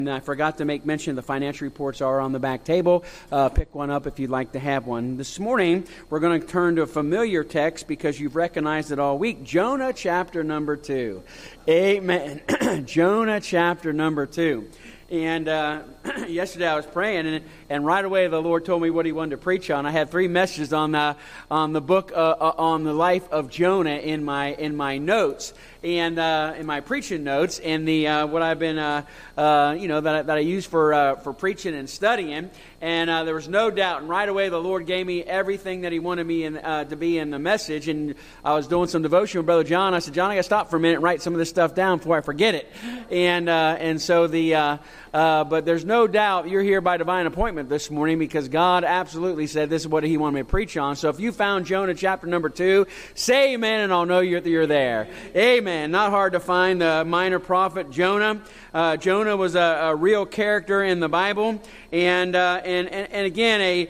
And I forgot to make mention the financial reports are on the back table. Pick one up if you'd like to have one. This morning, we're going to turn to a familiar text because you've recognized it all week. Jonah chapter number 2. Amen. Jonah chapter number 2. And yesterday I was praying, and right away the Lord told me what He wanted to preach on. I had 3 messages on the book on the life of Jonah in my notes, and in my preaching notes, and the what I've been that I use for preaching and studying. And there was no doubt, and right away the Lord gave me everything that He wanted me to be in the message. And I was doing some devotion with Brother John. I said, John, I got to stop for a minute and write some of this stuff down before I forget it. And so but there's no doubt you're here by divine appointment this morning because God absolutely said this is what He wanted me to preach on. So if you found Jonah chapter number 2, say amen and I'll know you're there. Amen. Not hard to find the minor prophet Jonah. Jonah was a real character in the Bible. And again,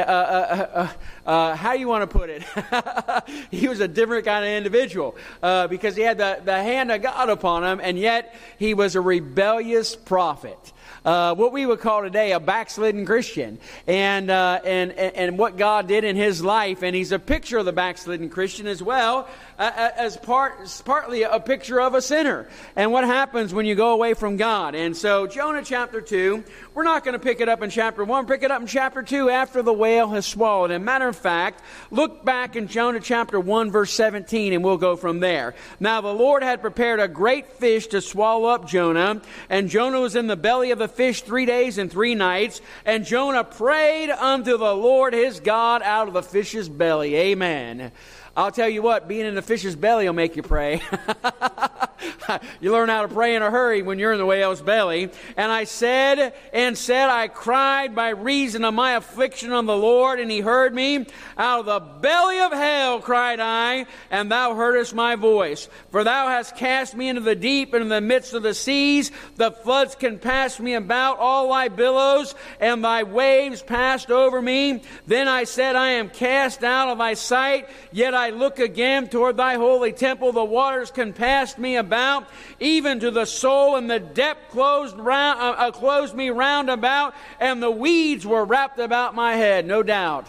how do you want to put it? He was a different kind of individual because he had the hand of God upon him, and yet he was a rebellious prophet. What we would call today a backslidden Christian, and what God did in his life, and he's a picture of the backslidden Christian as well as partly a picture of a sinner, and what happens when you go away from God. And so Jonah chapter 2, we're not going to pick it up in chapter 1, pick it up in chapter 2 after the whale has swallowed. And matter of fact, look back in Jonah chapter 1 verse 17 and we'll go from there. Now the Lord had prepared a great fish to swallow up Jonah, and Jonah was in the belly of the fish 3 days and 3 nights, and Jonah prayed unto the Lord his God out of the fish's belly. Amen. I'll tell you what, being in the fish's belly will make you pray. You learn how to pray in a hurry when you're in the whale's belly. And I said, I cried by reason of my affliction on the Lord, and He heard me. Out of the belly of hell cried I, and Thou heardest my voice. For Thou hast cast me into the deep, and in the midst of the seas. The floods compassed me about, all Thy billows, and Thy waves passed over me. Then I said, I am cast out of Thy sight, yet I look again toward Thy holy temple. The waters compassed me about, even to the soul, and the depth closed me round about, and the weeds were wrapped about my head. No doubt,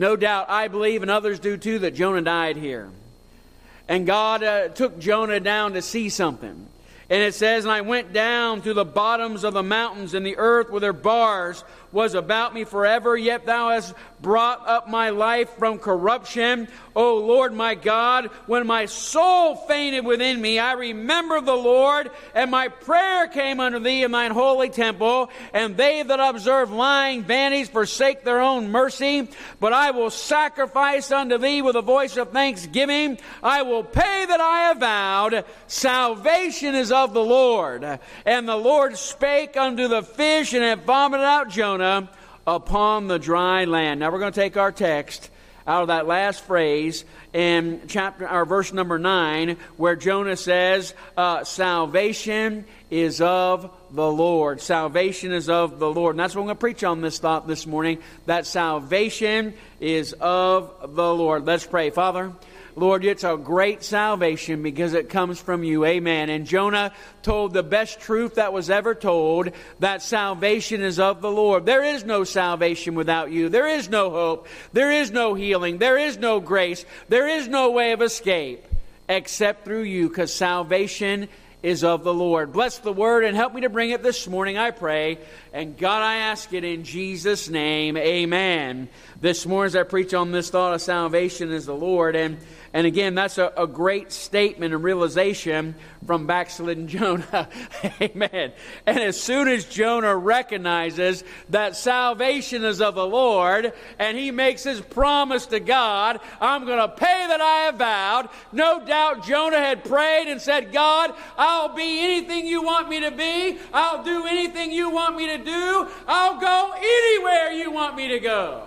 I believe, and others do too, that Jonah died here. And God took Jonah down to see something. And it says, and I went down to the bottoms of the mountains, and the earth with her bars was about me forever. Yet Thou hast brought up my life from corruption. O Lord my God, when my soul fainted within me, I remembered the Lord, and my prayer came unto Thee in Thine holy temple. And they that observe lying vanities forsake their own mercy. But I will sacrifice unto Thee with a voice of thanksgiving. I will pay that I have vowed. Salvation is of the Lord. And the Lord spake unto the fish, and it vomited out Jonah upon the dry land. Now we're going to take our text out of that last phrase in verse number 9, where Jonah says, salvation is of the Lord. Salvation is of the Lord. And that's what I'm going to preach on this thought this morning, that salvation is of the Lord. Let's pray. Father, Lord, it's a great salvation because it comes from You. Amen. And Jonah told the best truth that was ever told, that salvation is of the Lord. There is no salvation without You. There is no hope. There is no healing. There is no grace. There is no way of escape except through You, because salvation is of the Lord. Bless the word and help me to bring it this morning, I pray. And God, I ask it in Jesus' name. Amen. This morning as I preach on this thought of salvation is the Lord. And again, that's a great statement and realization from backslidden Jonah. Amen. And as soon as Jonah recognizes that salvation is of the Lord, and he makes his promise to God, I'm going to pay that I have vowed. No doubt Jonah had prayed and said, God, I'll be anything You want me to be. I'll do anything You want me to do. I'll go anywhere You want me to go.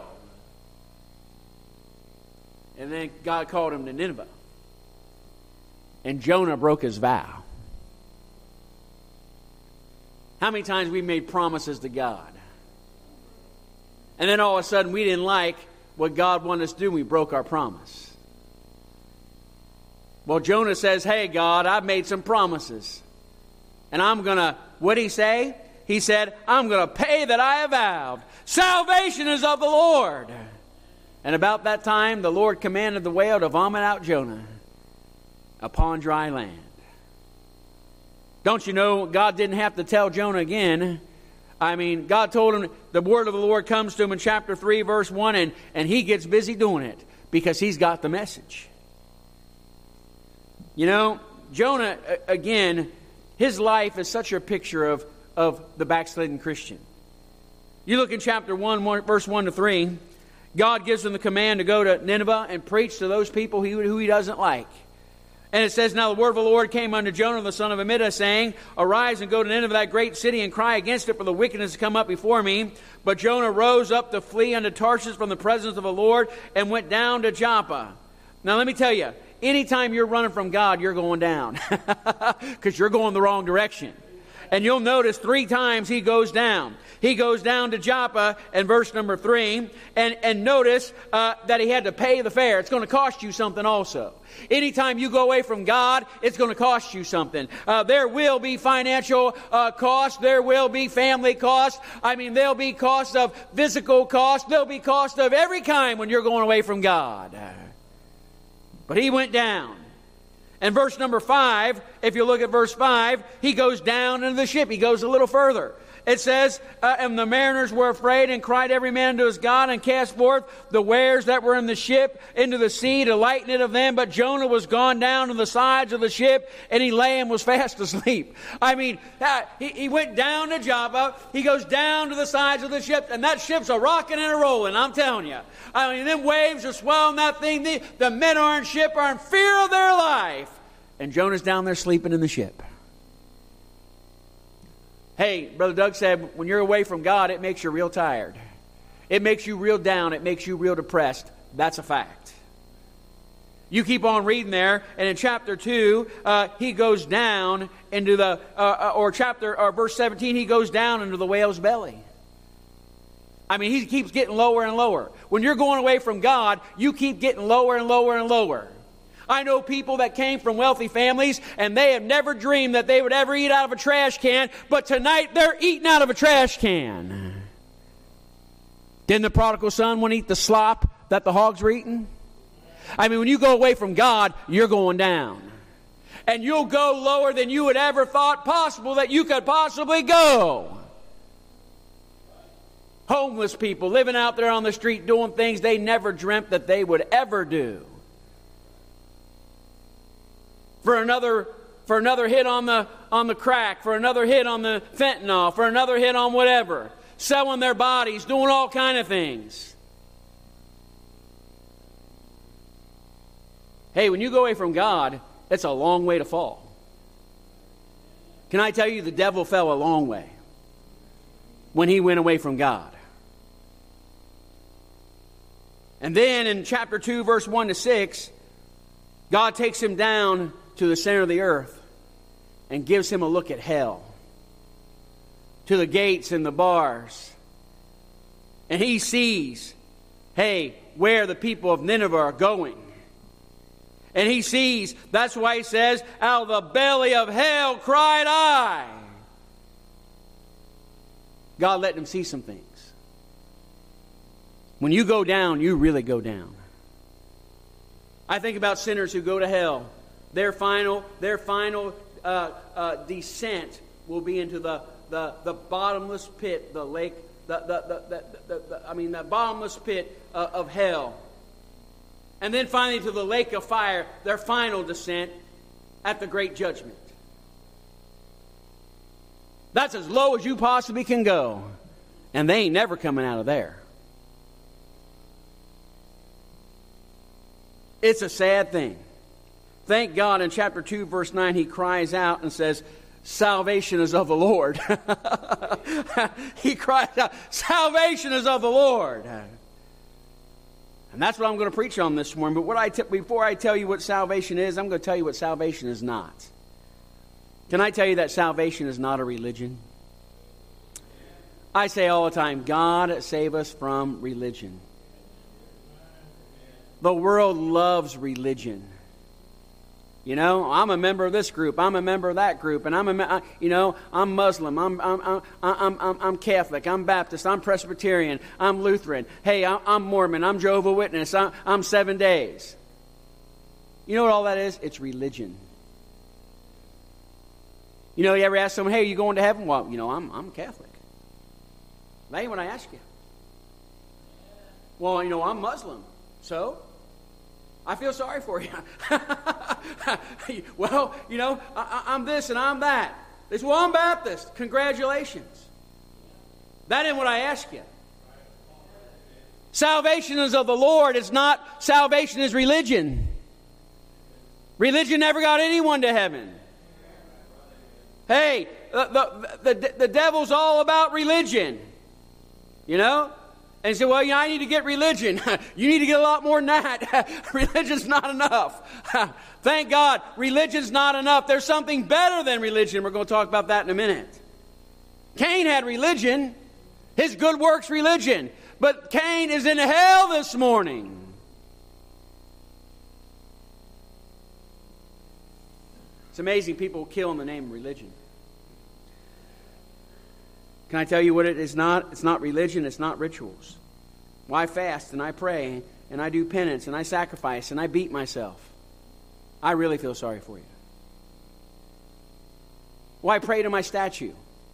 And then God called him to Nineveh. And Jonah broke his vow. How many times we made promises to God? And then all of a sudden we didn't like what God wanted us to do and we broke our promise. Well, Jonah says, hey, God, I've made some promises. And I'm going to, what'd he say? he said, I'm going to pay that I have vowed. Salvation is of the Lord. And about that time, the Lord commanded the whale to vomit out Jonah upon dry land. Don't you know, God didn't have to tell Jonah again. I mean, God told him, the word of the Lord comes to him in chapter 3, verse 1, and he gets busy doing it because he's got the message. You know, Jonah, again, his life is such a picture of the backslidden Christian. You look in chapter 1, verse 1 to 3, God gives him the command to go to Nineveh and preach to those people who he doesn't like. And it says, now the word of the Lord came unto Jonah, the son of Amittai, saying, arise and go to Nineveh, that great city, and cry against it, for the wickedness has come up before me. But Jonah rose up to flee unto Tarshish from the presence of the Lord, and went down to Joppa. Now let me tell you, anytime you're running from God, you're going down. Because you're going the wrong direction. And you'll notice 3 times he goes down. He goes down to Joppa in verse number 3. And notice that he had to pay the fare. It's going to cost you something also. Anytime you go away from God, it's going to cost you something. There will be financial costs. There will be family costs. I mean, there'll be costs of physical costs. There'll be costs of every kind when you're going away from God. But he went down. And verse number 5, if you look at verse 5, he goes down into the ship. He goes a little further. It says, and the mariners were afraid and cried every man to his God and cast forth the wares that were in the ship into the sea to lighten it of them. But Jonah was gone down to the sides of the ship, and he lay and was fast asleep. I mean, he went down to Joppa. He goes down to the sides of the ship, and that ship's a rocking and a rolling, I'm telling you. I mean, them waves are swelling that thing. The men on ship are in fear of their life. And Jonah's down there sleeping in the ship. Hey, Brother Doug said, when you're away from God, it makes you real tired. It makes you real down. It makes you real depressed. That's a fact. You keep on reading there, and in chapter 2, he goes down into the, verse 17, he goes down into the whale's belly. I mean, he keeps getting lower and lower. When you're going away from God, you keep getting lower and lower and lower. I know people that came from wealthy families, and they have never dreamed that they would ever eat out of a trash can, but tonight they're eating out of a trash can. Didn't the prodigal son want to eat the slop that the hogs were eating? I mean, when you go away from God, you're going down. And you'll go lower than you would ever thought possible that you could possibly go. Homeless people living out there on the street doing things they never dreamt that they would ever do. For another hit on the crack, for another hit on the fentanyl, for another hit on whatever. Selling their bodies, doing all kind of things. Hey, when you go away from God, it's a long way to fall. Can I tell you, the devil fell a long way when he went away from God. And then in chapter 2, verse 1 to 6, God takes him down to the center of the earth and gives him a look at hell, to the gates and the bars. And he sees, hey, where the people of Nineveh are going. And he sees, that's why he says, out of the belly of hell cried I. God let him see some things. When you go down, you really go down. I think about sinners who go to hell. Their final descent will be into the bottomless pit, the lake, the bottomless pit of hell. And then finally to the lake of fire, their final descent at the great judgment. That's as low as you possibly can go. And they ain't never coming out of there. It's a sad thing. Thank God in chapter 2, verse 9, he cries out and says, salvation is of the Lord. He cries out, salvation is of the Lord. And that's what I'm going to preach on this morning. But before I tell you what salvation is, I'm going to tell you what salvation is not. Can I tell you that salvation is not a religion? I say all the time, God save us from religion. The world loves religion. You know, I'm a member of this group. I'm a member of that group, and I'm Muslim. I'm Catholic. I'm Baptist. I'm Presbyterian. I'm Lutheran. Hey, I'm Mormon. I'm Jehovah's Witness. I'm 7 Days. You know what all that is? It's religion. You know, you ever ask someone, "Hey, are you going to heaven?" Well, you know, I'm Catholic. That ain't what I ask you. Well, you know, I'm Muslim. So? I feel sorry for you. Well, you know, I'm this and I'm that. They say, well, I'm Baptist. Congratulations. That ain't what I ask you. Salvation is of the Lord. It's not salvation is religion. Religion never got anyone to heaven. Hey, the devil's all about religion. You know? And you say, well, you know, I need to get religion. You need to get a lot more than that. Religion's not enough. Thank God, religion's not enough. There's something better than religion. We're going to talk about that in a minute. Cain had religion. His good works religion. But Cain is in hell this morning. It's amazing people kill in the name of religion. Can I tell you what it is not? It's not religion. It's not rituals. Well, I fast and I pray and I do penance and I sacrifice and I beat myself. I really feel sorry for you. Well, I pray to my statue.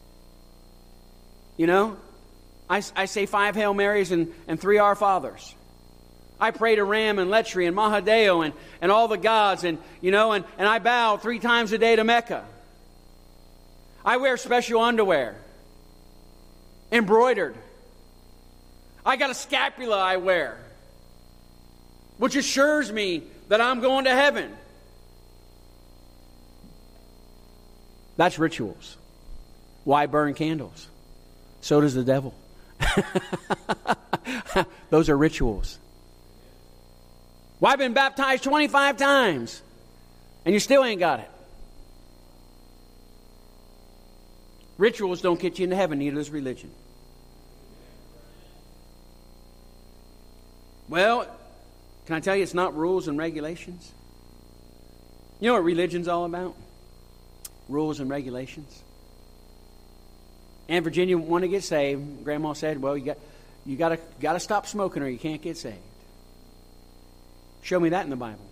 You know? I say 5 Hail Marys and 3 Our Fathers. I pray to Ram and Letri and Mahadeo and all the gods and I bow 3 times a day to Mecca. I wear special underwear. Embroidered. I got a scapula I wear, which assures me that I'm going to heaven. That's rituals. Why burn candles? So does the devil. Those are rituals. Well, I've been baptized 25 times, and you still ain't got it. Rituals don't get you into heaven, neither does religion. Well, can I tell you it's not rules and regulations? You know what religion's all about? Rules and regulations. Aunt Virginia wanted to get saved. Grandma said, well, you got to stop smoking or you can't get saved. Show me that in the Bible.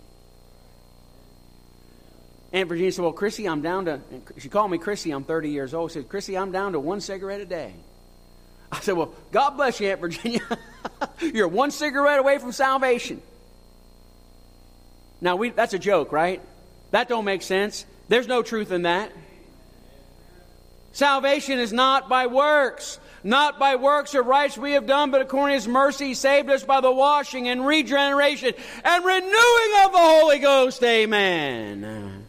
Aunt Virginia said, well, Chrissy, I'm down to... She called me Chrissy. I'm 30 years old. She said, Chrissy, I'm down to 1 cigarette a day. I said, well, God bless you, Aunt Virginia. You're 1 cigarette away from salvation. Now, that's a joke, right? That don't make sense. There's no truth in that. Salvation is not by works. Not by works or rights we have done, but according to His mercy, He saved us by the washing and regeneration and renewing of the Holy Ghost. Amen.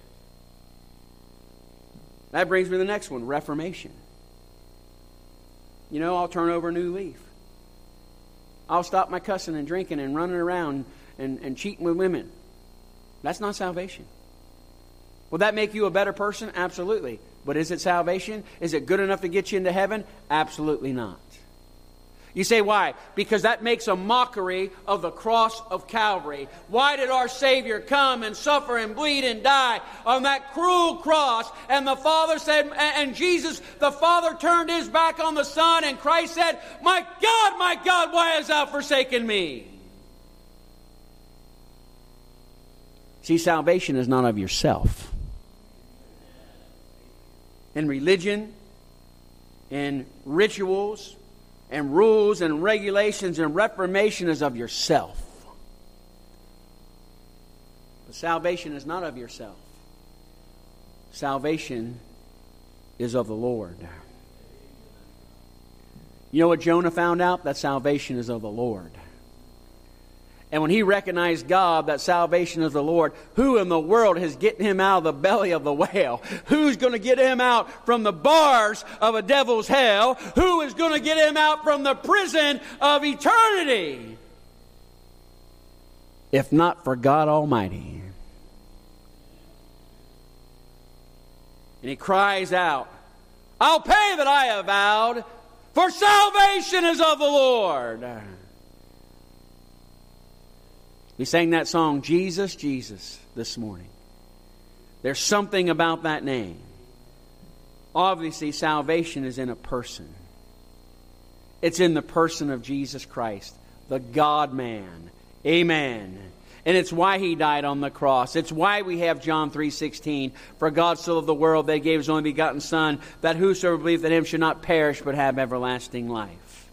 That brings me to the next one, Reformation. You know, I'll turn over a new leaf. I'll stop my cussing and drinking and running around and cheating with women. That's not salvation. Will that make you a better person? Absolutely. But is it salvation? Is it good enough to get you into heaven? Absolutely not. You say, why? Because that makes a mockery of the cross of Calvary. Why did our Savior come and suffer and bleed and die on that cruel cross? And the Father said, and Jesus, the Father turned His back on the Son, and Christ said, my God, why hast thou forsaken me? See, salvation is not of yourself. And religion and rituals and rules and regulations and reformation is of yourself. But salvation is not of yourself. Salvation is of the Lord. You know what Jonah found out? That salvation is of the Lord. And when he recognized God, that salvation is the Lord, who in the world is getting him out of the belly of the whale? Who's going to get him out from the bars of a devil's hell? Who is going to get him out from the prison of eternity? If not for God Almighty. And he cries out, I'll pay that I have vowed, for salvation is of the Lord. We sang that song, Jesus, Jesus, this morning. There's something about that name. Obviously, salvation is in a person. It's in the person of Jesus Christ, the God-man. Amen. And it's why He died on the cross. It's why we have John 3:16. For God so loved the world that He gave His only begotten Son, that whosoever believeth in Him should not perish but have everlasting life.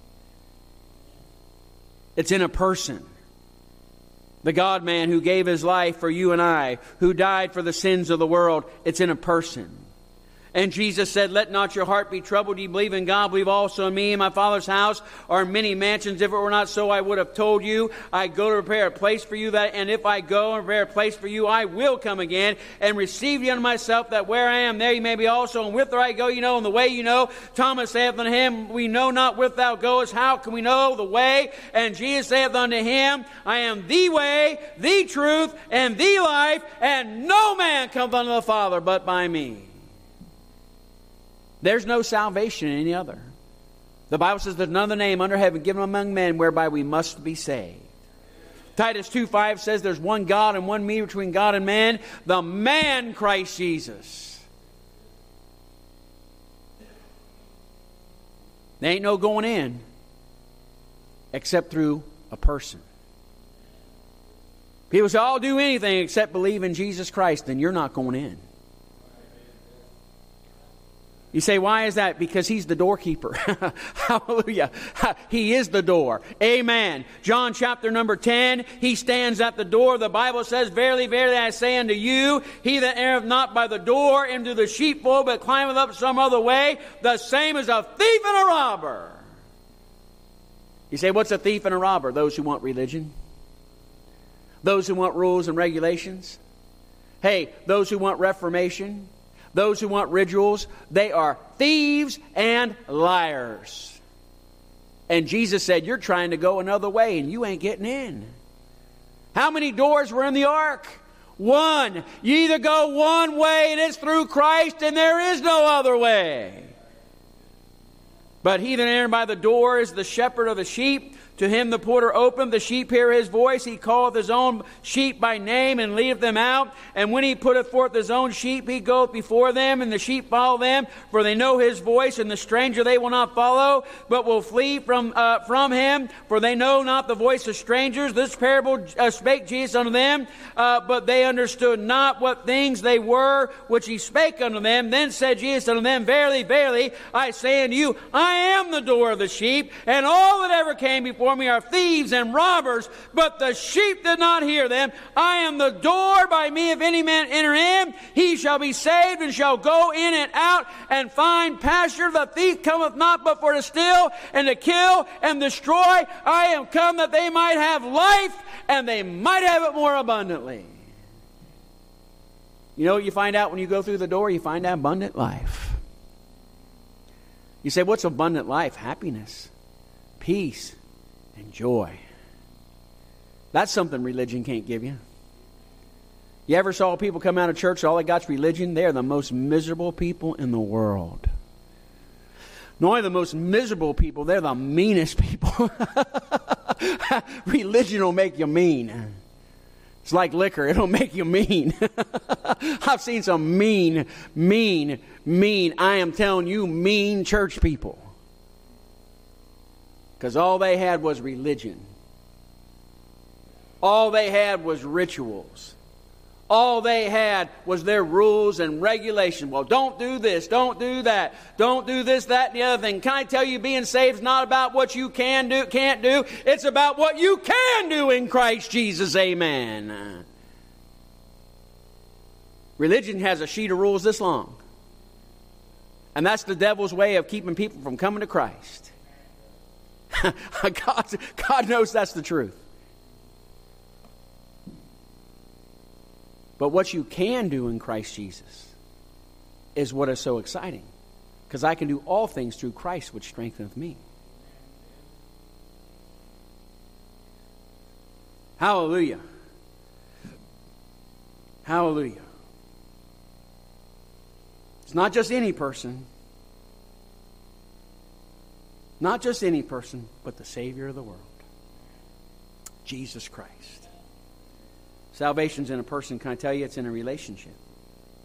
It's in a person. The God-man who gave His life for you and I, who died for the sins of the world, it's in a person. And Jesus said, let not your heart be troubled. You believe in God, believe also in me. In my Father's house are many mansions. If it were not so, I would have told you. I go to prepare a place for you. And if I go and prepare a place for you, I will come again and receive you unto myself, that where I am, there you may be also. And whither I go, you know, and the way you know. Thomas saith unto him, we know not whither thou goest. How can we know the way? And Jesus saith unto him, I am the way, the truth, and the life, and no man cometh unto the Father but by me. There's no salvation in any other. The Bible says there's none other name under heaven given among men whereby we must be saved. Titus 2:5 says there's one God and one mediator between God and man, the man Christ Jesus. There ain't no going in except through a person. People say, I'll do anything except believe in Jesus Christ. Then you're not going in. You say, why is that? Because He's the doorkeeper. Hallelujah. He is the door. Amen. John chapter number 10, He stands at the door. The Bible says, verily, verily, I say unto you, he that entereth not by the door into the sheepfold, but climbeth up some other way, the same is a thief and a robber. You say, what's a thief and a robber? Those who want religion. Those who want rules and regulations. Hey, those who want reformation. Those who want rituals, they are thieves and liars. And Jesus said, you're trying to go another way and you ain't getting in. How many doors were in the ark? One. You either go one way and it's through Christ, and there is no other way. But he that entered by the door is the shepherd of the sheep. To him the porter opened, the sheep hear his voice. He calleth his own sheep by name and leadeth them out. And when he putteth forth his own sheep, he goeth before them, and the sheep follow them. For they know his voice, and the stranger they will not follow, but will flee from him. For they know not the voice of strangers. This parable spake Jesus unto them, but they understood not what things they were which he spake unto them. Then said Jesus unto them, verily, verily, I say unto you, I am the door of the sheep, and all that ever came before me are thieves and robbers, but the sheep did not hear them. I am the door. By me if any man enter in, he shall be saved, and shall go in and out and find pasture. The thief cometh not but for to steal and to kill and destroy. I am come that they might have life, and they might have it more abundantly. You know what you find out when you go through the door? You find abundant life. You say, what's abundant life? Happiness, peace, and joy. That's something religion can't give you. You ever saw people come out of church, all they got's religion? They are the most miserable people in the world. Not only the most miserable people, they're the meanest people. Religion will make you mean. It's like liquor. It'll make you mean. I've seen some mean, I am telling you, mean church people. Because all they had was religion. All they had was rituals. All they had was their rules and regulations. Well, don't do this, don't do that, don't do this, that, and the other thing. Can I tell you, being saved is not about what you can do, can't do. It's about what you can do in Christ Jesus. Amen. Religion has a sheet of rules this long. And that's the devil's way of keeping people from coming to Christ. God knows that's the truth. But what you can do in Christ Jesus is what is so exciting. Because I can do all things through Christ which strengtheneth me. Hallelujah. Hallelujah. It's not just any person. Not just any person, but the Savior of the world. Jesus Christ. Salvation's in a person. Can I tell you, it's in a relationship.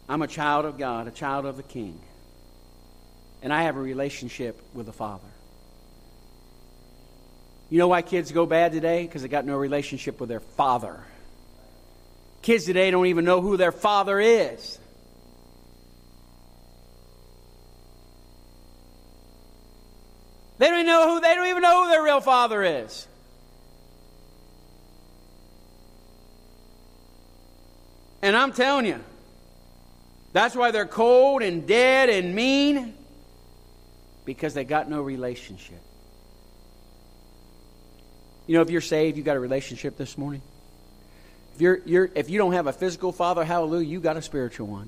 I'm a child of God, a child of the King. And I have a relationship with the Father. You know why kids go bad today? Because they got no relationship with their father. Kids today don't even know who their father is. They don't even know who their real father is. And I'm telling you, that's why they're cold and dead and mean, because they got no relationship. You know, if you're saved, you got a relationship this morning. If you don't have a physical father, hallelujah, you got a spiritual one.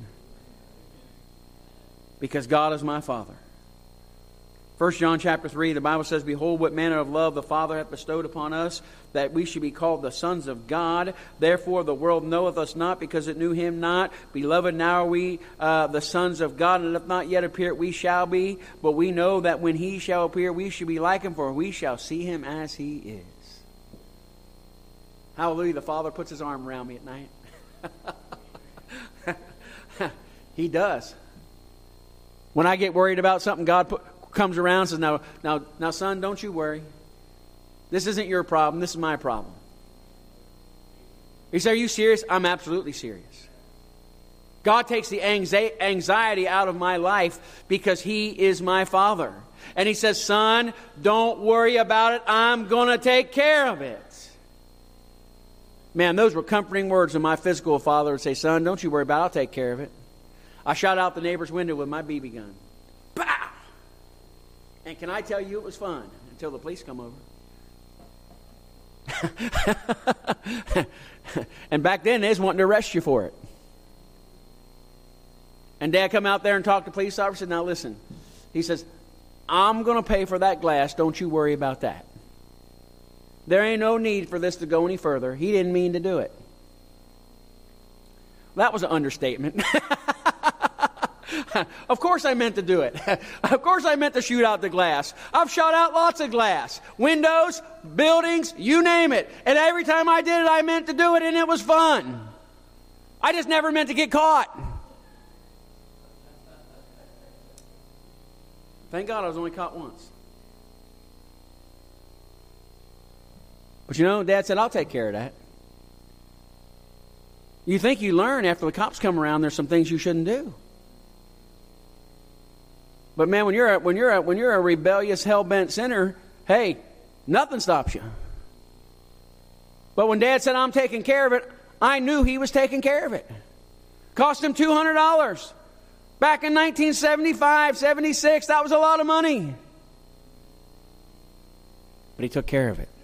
Because God is my Father. 1 John chapter 3, the Bible says, "Behold, what manner of love the Father hath bestowed upon us, that we should be called the sons of God. Therefore the world knoweth us not, because it knew him not. Beloved, now are we the sons of God, and if not yet appear, we shall be. But we know that when he shall appear, we shall be like him, for we shall see him as he is." Hallelujah, the Father puts his arm around me at night. He does. When I get worried about something, God comes around and says, now, son, don't you worry. This isn't your problem. This is my problem. He said, "Are you serious?" I'm absolutely serious. God takes the anxiety out of my life because he is my Father. And he says, "Son, don't worry about it. I'm going to take care of it." Man, those were comforting words of my physical father to say, "Son, don't you worry about it. I'll take care of it." I shot out the neighbor's window with my BB gun. Pow! And can I tell you, it was fun until the police come over. And back then, they was wanting to arrest you for it. And Dad come out there and talked to the police officer and said, "Now listen," he says, "I'm going to pay for that glass. Don't you worry about that. There ain't no need for this to go any further. He didn't mean to do it." That was an understatement. Of course I meant to do it. Of course I meant to shoot out the glass. I've shot out lots of glass. Windows, buildings, you name it. And every time I did it, I meant to do it, and it was fun. I just never meant to get caught. Thank God I was only caught once. But you know, Dad said, "I'll take care of that." You think you learn after the cops come around there's some things you shouldn't do. But man, when you're a rebellious, hell-bent sinner, hey, nothing stops you. But when Dad said, "I'm taking care of it," I knew he was taking care of it. Cost him $200. Back in 1975, 76, that was a lot of money. But he took care of it.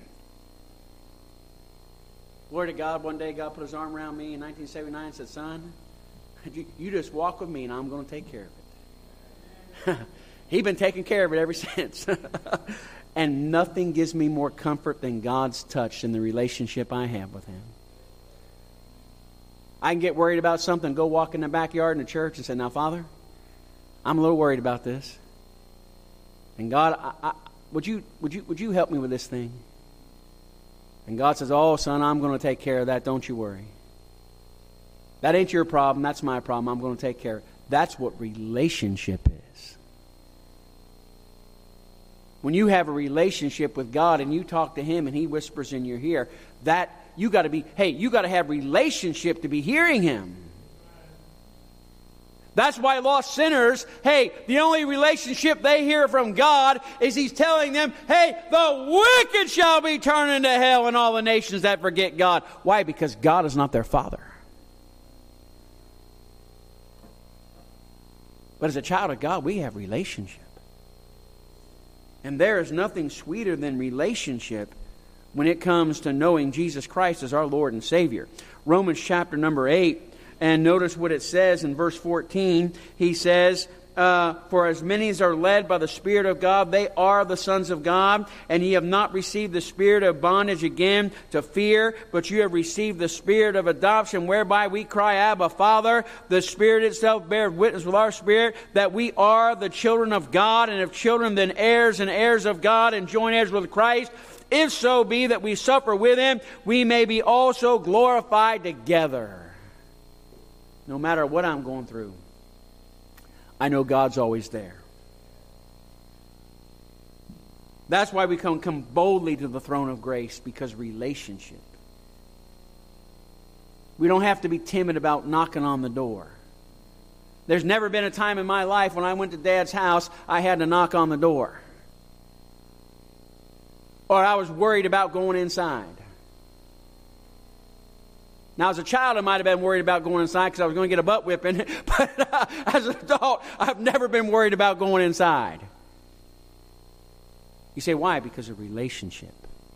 Glory to God. One day God put his arm around me in 1979 and said, "Son, you just walk with me and I'm going to take care of it." He's been taking care of it ever since. And nothing gives me more comfort than God's touch in the relationship I have with him. I can get worried about something, go walk in the backyard in the church and say, "Now, Father, I'm a little worried about this. And God, would you help me with this thing?" And God says, "Oh, son, I'm going to take care of that. Don't you worry. That ain't your problem. That's my problem. I'm going to take care of it." That's what relationship is. When you have a relationship with God and you talk to him and he whispers in your ear, that you got to have relationship to be hearing him. That's why lost sinners, the only relationship they hear from God is he's telling them, the wicked shall be turned into hell and all the nations that forget God. Why? Because God is not their Father. But as a child of God, we have relationship. And there is nothing sweeter than relationship when it comes to knowing Jesus Christ as our Lord and Savior. Romans chapter number 8, and notice what it says in verse 14. He says, "For as many as are led by the Spirit of God, they are the sons of God. And ye have not received the spirit of bondage again to fear, but you have received the spirit of adoption, whereby we cry, Abba, Father. The Spirit itself bears witness with our spirit that we are the children of God, and if children, then heirs and heirs of God, and joint heirs with Christ. If so be that we suffer with him, we may be also glorified together." no matter what I'm going through, I know God's always there. That's why we come boldly to the throne of grace, because relationship. We don't have to be timid about knocking on the door. There's never been a time in my life when I went to Dad's house, I had to knock on the door. Or I was worried about going inside. Now, as a child, I might have been worried about going inside because I was going to get a butt whipping. But as an adult, I've never been worried about going inside. You say, why? Because of relationship.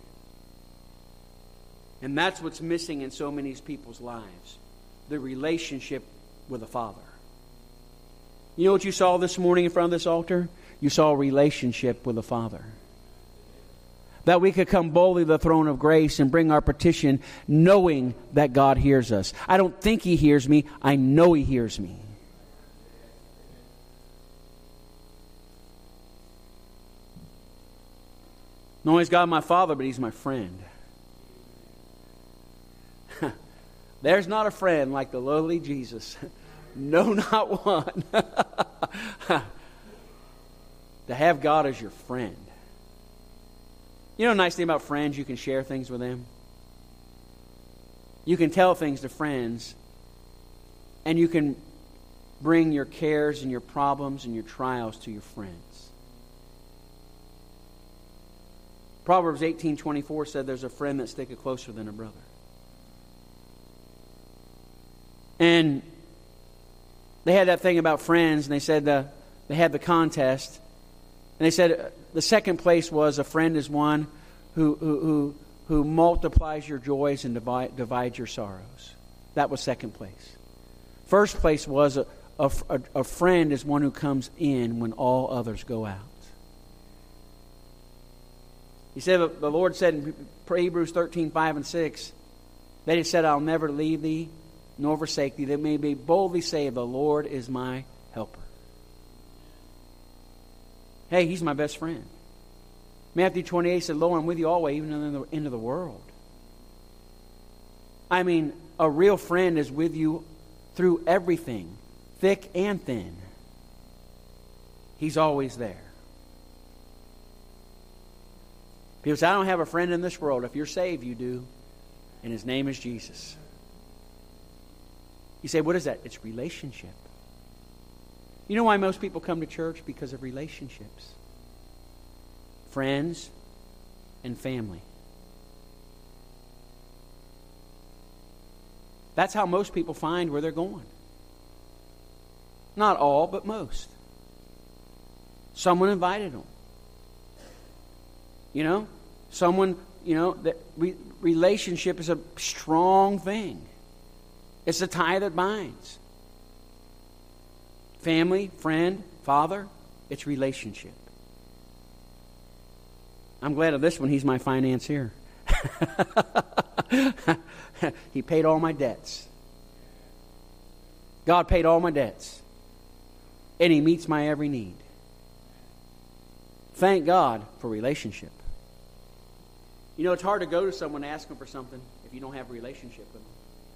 And that's what's missing in so many people's lives. The relationship with the Father. You know what you saw this morning in front of this altar? You saw a relationship with the Father. That we could come boldly to the throne of grace and bring our petition knowing that God hears us. I don't think He hears me. I know He hears me. Not only is God my Father, but He's my friend. There's not a friend like the lowly Jesus. No, not one. To have God as your friend. You know the nice thing about friends? You can share things with them. You can tell things to friends. And you can bring your cares and your problems and your trials to your friends. Proverbs 18:24 said there's a friend that sticketh closer than a brother. And they had that thing about friends, and they said they had the contest. And they said the second place was a friend is one who multiplies your joys and divides your sorrows. That was second place. First place was a friend is one who comes in when all others go out. He said, the Lord said in Hebrews 13:5 and 6, that He said, I'll never leave thee nor forsake thee, that may be boldly say, the Lord is my helper. Hey, He's my best friend. Matthew 28 said, lo, I'm with you always, even in the end of the world. I mean, a real friend is with you through everything, thick and thin. He's always there. People say, I don't have a friend in this world. If you're saved, you do. And His name is Jesus. You say, what is that? It's relationship. You know why most people come to church? Because of relationships. Friends and family. That's how most people find where they're going. Not all, but most. Someone invited them. You know? Someone, that relationship is a strong thing. It's a tie that binds. Family, friend, father, it's relationship. I'm glad of this one. He's my financier. He paid all my debts. God paid all my debts. And He meets my every need. Thank God for relationship. You know, it's hard to go to someone and ask them for something if you don't have a relationship with them.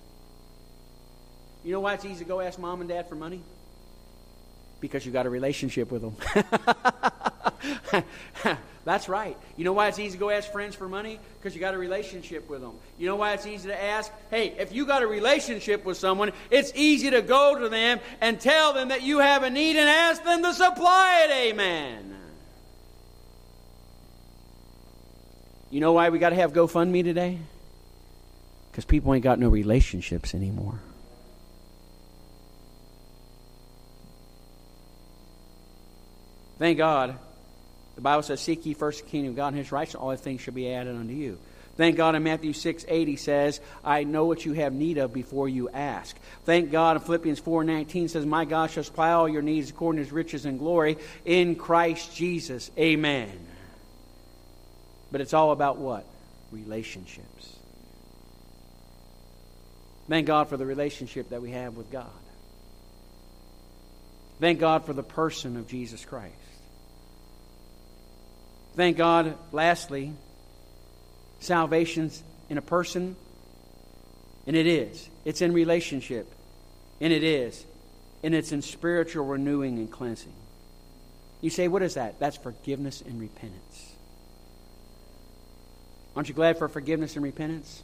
You know why it's easy to go ask mom and dad for money? Because you got a relationship with them. That's right. You know why it's easy to go ask friends for money? Because you got a relationship with them. You know why it's easy to ask? Hey, if you got a relationship with someone, it's easy to go to them and tell them that you have a need and ask them to supply it. Amen. You know why we got to have GoFundMe today? Because people ain't got no relationships anymore. Thank God. The Bible says, seek ye first the kingdom of God and His righteousness, all these things shall be added unto you. Thank God in Matthew 6:8 He says, I know what you have need of before you ask. Thank God in Philippians 4:19 says, my God shall supply all your needs according to His riches and glory in Christ Jesus. Amen. But it's all about what? Relationships. Thank God for the relationship that we have with God. Thank God for the person of Jesus Christ. Thank God, lastly, salvation's in a person, and it is. It's in relationship. And it is. And it's in spiritual renewing and cleansing. You say, what is that? That's forgiveness and repentance. Aren't you glad for forgiveness and repentance?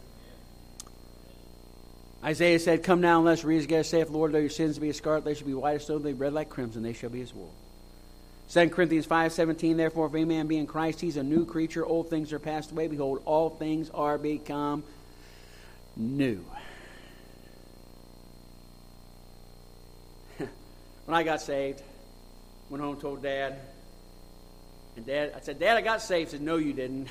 Isaiah said, come now and let us read together, saith the Lord, though your sins be as scarlet, they shall be white as snow, they be red like crimson, they shall be as wool. 2 Corinthians 5:17, therefore, if any man be in Christ, he's a new creature. Old things are passed away. Behold, all things are become new. When I got saved, went home and told Dad. And Dad, I said, Dad, I got saved. He said, no, you didn't.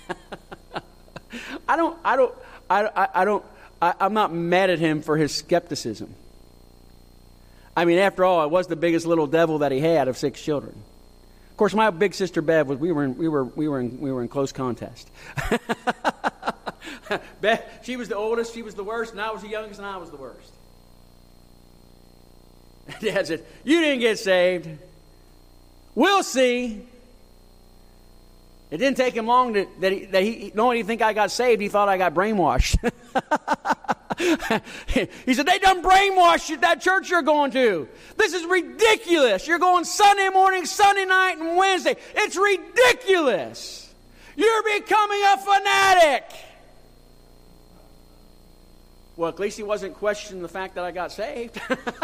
I'm not mad at him for his skepticism. I mean, after all, I was the biggest little devil that he had of 6 children. Of course, my big sister Bev was. We were in close contest. Bev, she was the oldest, she was the worst, and I was the youngest, and I was the worst. Dad said, "You didn't get saved. We'll see." It didn't take him long that he not only think I got saved, he thought I got brainwashed. He said, they done brainwashed you at that church you're going to. This is ridiculous. You're going Sunday morning, Sunday night, and Wednesday. It's ridiculous. You're becoming a fanatic. Well, at least he wasn't questioning the fact that I got saved.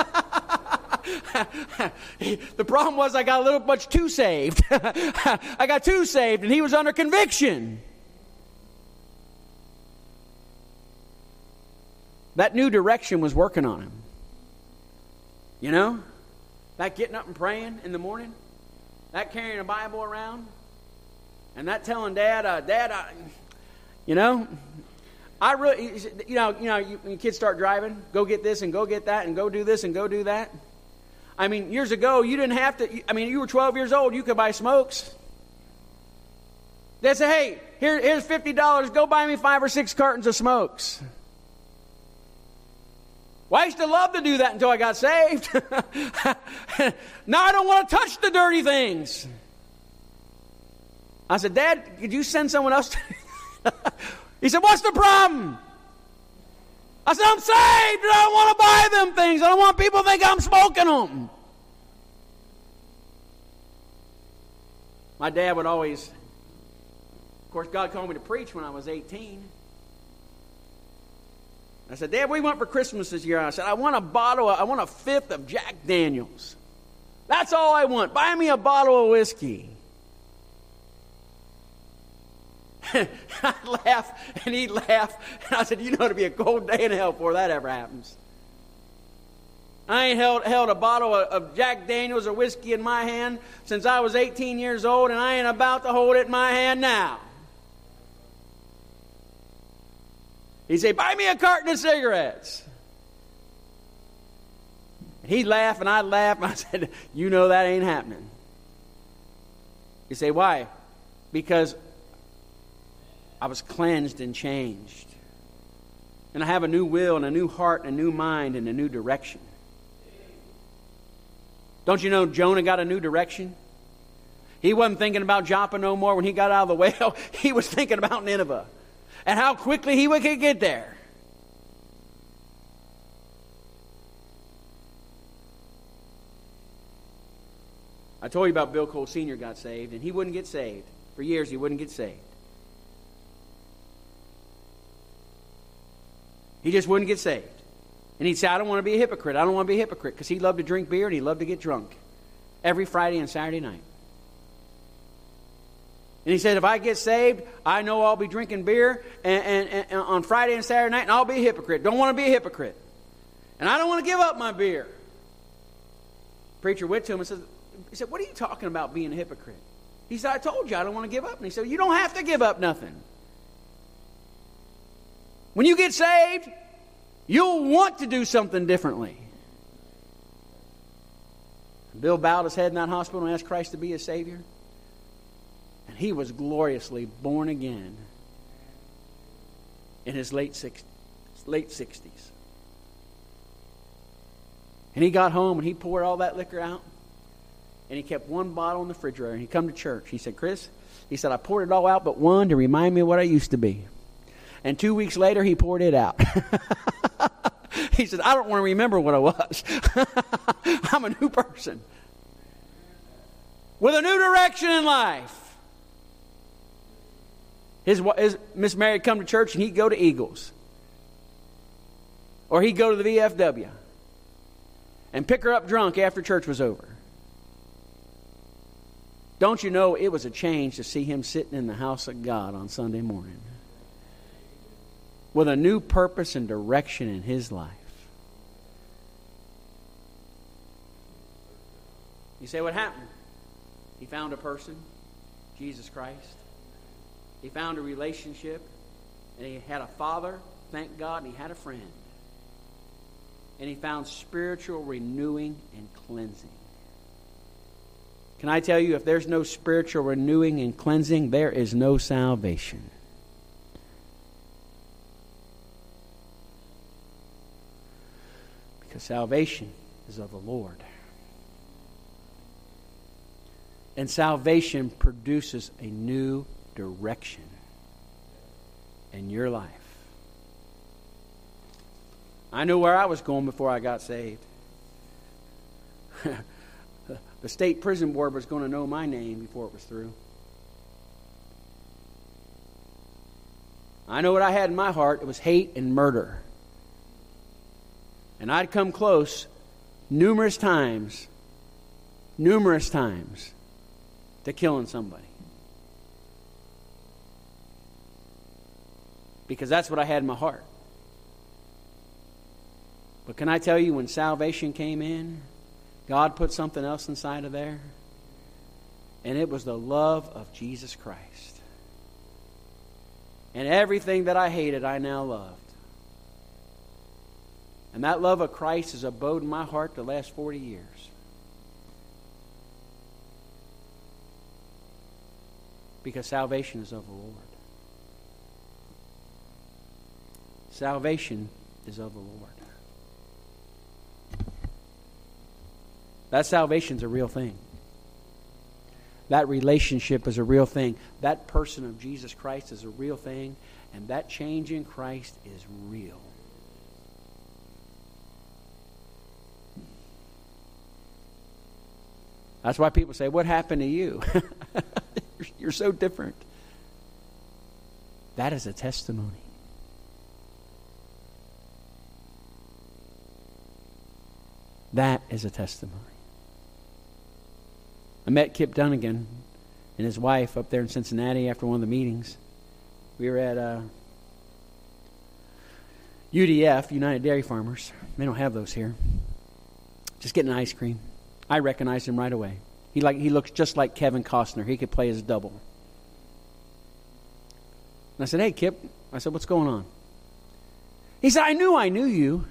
The problem was I got a little much too saved. I got too saved, and he was under conviction. That new direction was working on him. You know? That getting up and praying in the morning. That carrying a Bible around. And that telling Dad, I really, when kids start driving, go get this and go get that and go do this and go do that. I mean, years ago, you didn't have to, you were 12 years old, you could buy smokes. They'd say, hey, here's $50, go buy me 5 or 6 cartons of smokes. Well, I used to love to do that until I got saved. Now I don't want to touch the dirty things. I said, Dad, could you send someone else? He said, what's the problem? I said, I'm saved and I don't want to buy them things. I don't want people to think I'm smoking them. My dad would always, of course, God called me to preach when I was 18. I said, Dad, what do you want for Christmas this year? I said, I want a 5th of Jack Daniels. That's all I want. Buy me a bottle of whiskey. I'd laugh, and he'd laugh. And I said, it'd be a cold day in hell before that ever happens. I ain't held a bottle of Jack Daniels or whiskey in my hand since I was 18 years old, and I ain't about to hold it in my hand now. He'd say, buy me a carton of cigarettes. And he'd laugh, and I'd laugh, and I said, that ain't happening. You say, why? Because I was cleansed and changed. And I have a new will and a new heart and a new mind and a new direction. Don't you know Jonah got a new direction? He wasn't thinking about Joppa no more when he got out of the whale. He was thinking about Nineveh and how quickly he could get there. I told you about Bill Cole Sr. got saved, and he wouldn't get saved. For years, he wouldn't get saved. He just wouldn't get saved. And he'd say, I don't want to be a hypocrite. I don't want to be a hypocrite. Because he loved to drink beer and he loved to get drunk. Every Friday and Saturday night. And he said, if I get saved, I know I'll be drinking beer and on Friday and Saturday night, and I'll be a hypocrite. Don't want to be a hypocrite. And I don't want to give up my beer. The preacher went to him and said, what are you talking about being a hypocrite? He said, I told you I don't want to give up. And he said, you don't have to give up nothing. When you get saved, you'll want to do something differently. Bill bowed his head in that hospital and asked Christ to be his Savior. And he was gloriously born again in his late 60s. And he got home and he poured all that liquor out. And he kept one bottle in the refrigerator. And he come to church. He said, Chris, he said, I poured it all out but one to remind me of what I used to be. And 2 weeks later, he poured it out. He said, I don't want to remember what I was. I'm a new person. With a new direction in life. His Miss Mary would come to church and he'd go to Eagles. Or he'd go to the VFW. And pick her up drunk after church was over. Don't you know it was a change to see him sitting in the house of God on Sunday morning. With a new purpose and direction in his life. You say, what happened? He found a person, Jesus Christ. He found a relationship, and he had a father, thank God, and he had a friend. And he found spiritual renewing and cleansing. Can I tell you, if there's no spiritual renewing and cleansing, there is no salvation. Because salvation is of the Lord. And salvation produces a new direction in your life. I knew where I was going before I got saved. The state prison board was going to know my name before it was through. I know what I had in my heart. It was hate and murder. And I'd come close numerous times to killing somebody. Because that's what I had in my heart. But can I tell you, when salvation came in, God put something else inside of there. And it was the love of Jesus Christ. And everything that I hated, I now loved. And that love of Christ has abode in my heart the last 40 years. Because salvation is of the Lord. Salvation is of the Lord. That salvation's a real thing. That relationship is a real thing. That person of Jesus Christ is a real thing. And that change in Christ is real. That's why people say, what happened to you? You're so different. That is a testimony. That is a testimony. I met Kip Dunnigan and his wife up there in Cincinnati after one of the meetings. We were at UDF, United Dairy Farmers. They don't have those here. Just getting ice cream. I recognized him right away. He looks just like Kevin Costner. He could play his double. And I said, hey, Kip. I said, what's going on? He said, I knew you.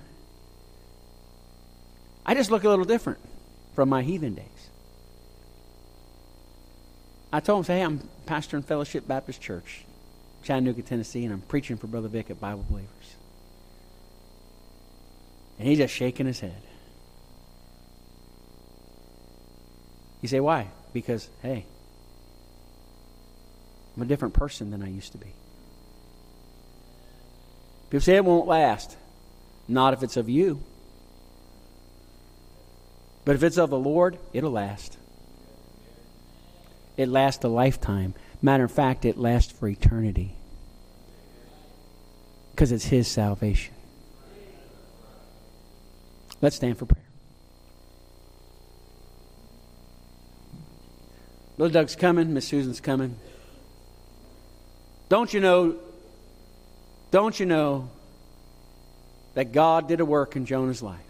I just look a little different from my heathen days. I told him, say, hey, I'm pastor in Fellowship Baptist Church, Chattanooga, Tennessee, and I'm preaching for Brother Vic at Bible Believers. And he's just shaking his head. You say, why? Because, hey, I'm a different person than I used to be. People say it won't last. Not if it's of you. But if it's of the Lord, it'll last. It lasts a lifetime. Matter of fact, it lasts for eternity. Because it's His salvation. Let's stand for prayer. Little Doug's coming. Miss Susan's coming. Don't you know that God did a work in Jonah's life?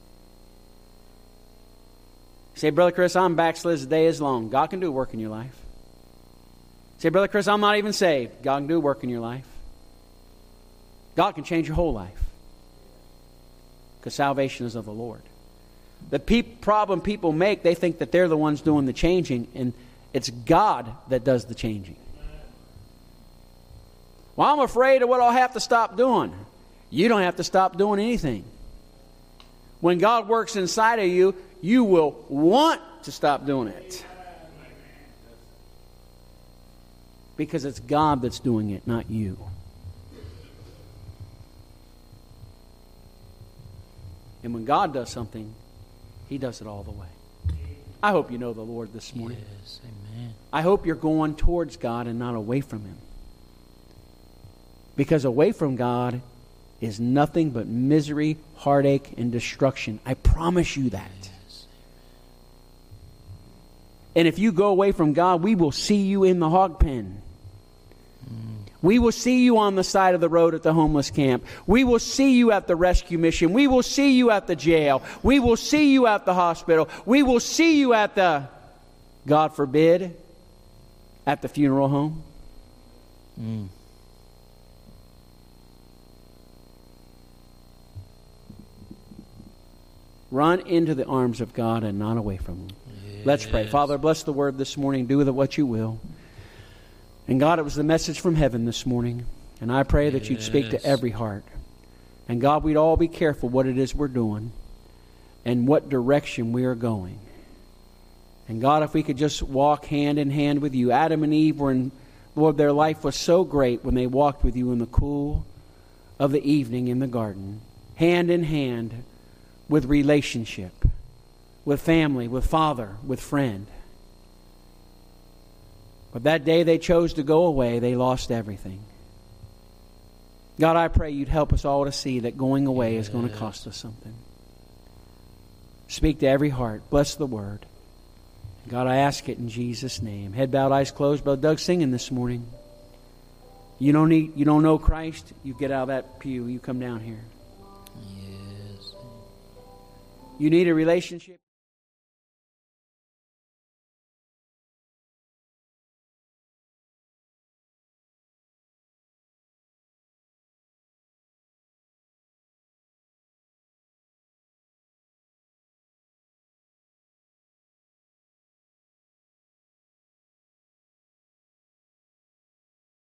Say, Brother Chris, I'm backslid as the day is long. God can do a work in your life. Say, Brother Chris, I'm not even saved. God can do a work in your life. God can change your whole life. Because salvation is of the Lord. The problem people make, they think that they're the ones doing the changing, and it's God that does the changing. Well, I'm afraid of what I'll have to stop doing. You don't have to stop doing anything. When God works inside of you, you will want to stop doing it. Because it's God that's doing it, not you. And when God does something, He does it all the way. I hope you know the Lord this morning. Yes, amen. I hope you're going towards God and not away from Him. Because away from God is nothing but misery, heartache, and destruction. I promise you that. Yes. And if you go away from God, we will see you in the hog pen. We will see you on the side of the road at the homeless camp. We will see you at the rescue mission. We will see you at the jail. We will see you at the hospital. We will see you at the, God forbid, at the funeral home. Run into the arms of God and not away from Him. Yes. Let's pray. Father, bless the word this morning. Do with it what you will. And God, it was the message from heaven this morning. And I pray that you'd speak to every heart. And God, we'd all be careful what it is we're doing and what direction we are going. And God, if we could just walk hand in hand with you. Adam and Eve were in, Lord, their life was so great when they walked with you in the cool of the evening in the garden. Hand in hand with relationship, with family, with father, with friend. But that day they chose to go away, they lost everything. God, I pray you'd help us all to see that going away is going to cost us something. Speak to every heart. Bless the word. God, I ask it in Jesus' name. Head bowed, eyes closed. Brother Doug's singing this morning. You don't know Christ? You get out of that pew. You come down here. Yes. You need a relationship?